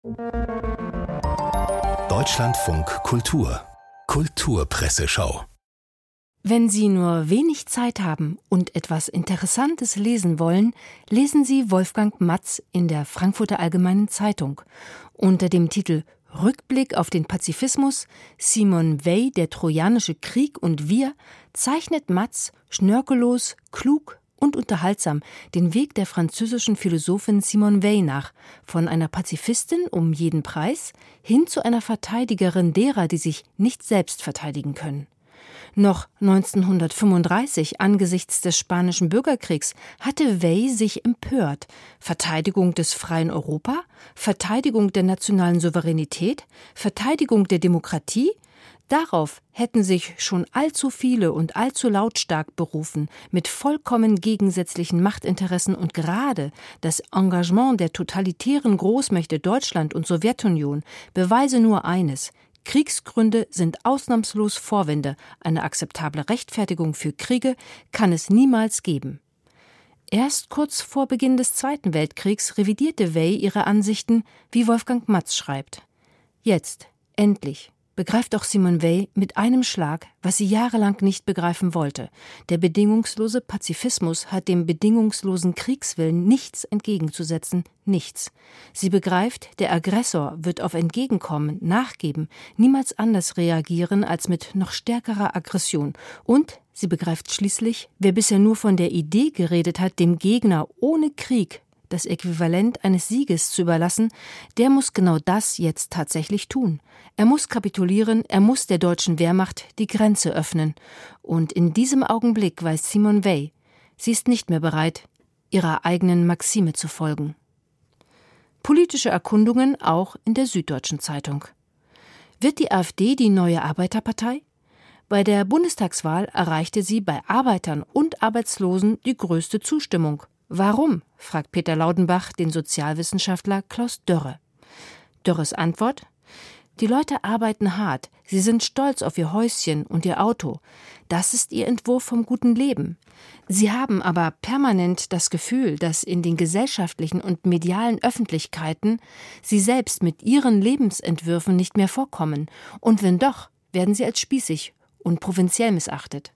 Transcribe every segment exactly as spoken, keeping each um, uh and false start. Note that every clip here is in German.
Deutschlandfunk Kultur Kulturpresseschau. Wenn Sie nur wenig Zeit haben und etwas Interessantes lesen wollen, lesen Sie Wolfgang Matz in der Frankfurter Allgemeinen Zeitung. Unter dem Titel Rückblick auf den Pazifismus, Simone Weil, der Trojanische Krieg und wir, zeichnet Matz schnörkellos, klug und unterhaltsam den Weg der französischen Philosophin Simone Weil nach, von einer Pazifistin um jeden Preis hin zu einer Verteidigerin derer, die sich nicht selbst verteidigen können. Noch neunzehnhundertfünfunddreißig, angesichts des Spanischen Bürgerkriegs, hatte Weil sich empört. Verteidigung des freien Europa? Verteidigung der nationalen Souveränität? Verteidigung der Demokratie? Darauf hätten sich schon allzu viele und allzu lautstark berufen, mit vollkommen gegensätzlichen Machtinteressen, und gerade das Engagement der totalitären Großmächte Deutschland und Sowjetunion beweise nur eines: Kriegsgründe sind ausnahmslos Vorwände, eine akzeptable Rechtfertigung für Kriege kann es niemals geben. Erst kurz vor Beginn des Zweiten Weltkriegs revidierte Weil ihre Ansichten, wie Wolfgang Matz schreibt. Jetzt, endlich, begreift auch Simone Weil mit einem Schlag, was sie jahrelang nicht begreifen wollte. Der bedingungslose Pazifismus hat dem bedingungslosen Kriegswillen nichts entgegenzusetzen, nichts. Sie begreift, der Aggressor wird auf Entgegenkommen, Nachgeben, niemals anders reagieren als mit noch stärkerer Aggression. Und sie begreift schließlich, wer bisher nur von der Idee geredet hat, dem Gegner ohne Krieg das Äquivalent eines Sieges zu überlassen, der muss genau das jetzt tatsächlich tun. Er muss kapitulieren, er muss der deutschen Wehrmacht die Grenze öffnen. Und in diesem Augenblick weiß Simone Weil, sie ist nicht mehr bereit, ihrer eigenen Maxime zu folgen. Politische Erkundungen auch in der Süddeutschen Zeitung. Wird die AfD die neue Arbeiterpartei? Bei der Bundestagswahl erreichte sie bei Arbeitern und Arbeitslosen die größte Zustimmung. Warum? Fragt Peter Laudenbach den Sozialwissenschaftler Klaus Dörre. Dörres Antwort: Die Leute arbeiten hart, sie sind stolz auf ihr Häuschen und ihr Auto. Das ist ihr Entwurf vom guten Leben. Sie haben aber permanent das Gefühl, dass in den gesellschaftlichen und medialen Öffentlichkeiten sie selbst mit ihren Lebensentwürfen nicht mehr vorkommen. Und wenn doch, werden sie als spießig und provinziell missachtet.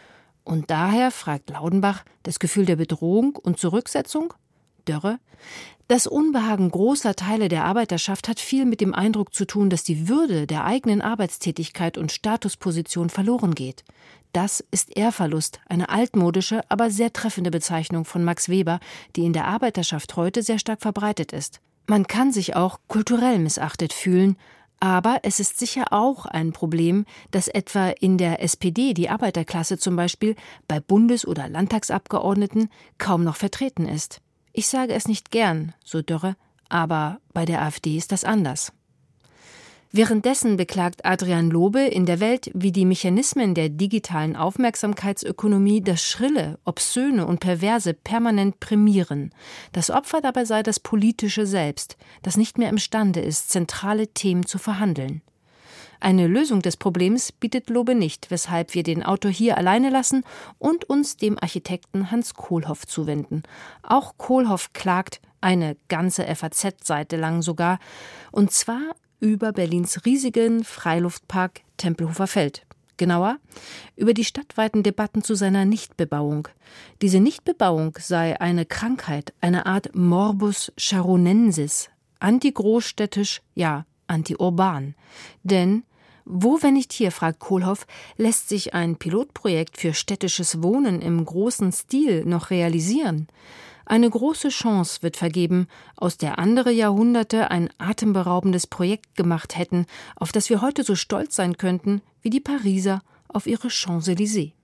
Und daher, fragt Laudenbach, das Gefühl der Bedrohung und Zurücksetzung? Dörre: Das Unbehagen großer Teile der Arbeiterschaft hat viel mit dem Eindruck zu tun, dass die Würde der eigenen Arbeitstätigkeit und Statusposition verloren geht. Das ist Ehrverlust, eine altmodische, aber sehr treffende Bezeichnung von Max Weber, die in der Arbeiterschaft heute sehr stark verbreitet ist. Man kann sich auch kulturell missachtet fühlen, aber es ist sicher auch ein Problem, dass etwa in der S P D die Arbeiterklasse zum Beispiel bei Bundes- oder Landtagsabgeordneten kaum noch vertreten ist. Ich sage es nicht gern, so Dörre, aber bei der AfD ist das anders. Währenddessen beklagt Adrian Lobe in der Welt, wie die Mechanismen der digitalen Aufmerksamkeitsökonomie das Schrille, Obszöne und Perverse permanent prämieren. Das Opfer dabei sei das Politische selbst, das nicht mehr imstande ist, zentrale Themen zu verhandeln. Eine Lösung des Problems bietet Lobe nicht, weshalb wir den Autor hier alleine lassen und uns dem Architekten Hans Kohlhoff zuwenden. Auch Kohlhoff klagt, eine ganze F A Z-Seite lang sogar, und zwar über Berlins riesigen Freiluftpark Tempelhofer Feld. Genauer, über die stadtweiten Debatten zu seiner Nichtbebauung. Diese Nichtbebauung sei eine Krankheit, eine Art Morbus Charonensis, antigroßstädtisch, ja, antiurban. Denn wo, wenn nicht hier, fragt Kohlhoff, lässt sich ein Pilotprojekt für städtisches Wohnen im großen Stil noch realisieren? Eine große Chance wird vergeben, aus der andere Jahrhunderte ein atemberaubendes Projekt gemacht hätten, auf das wir heute so stolz sein könnten wie die Pariser auf ihre Champs-Élysées.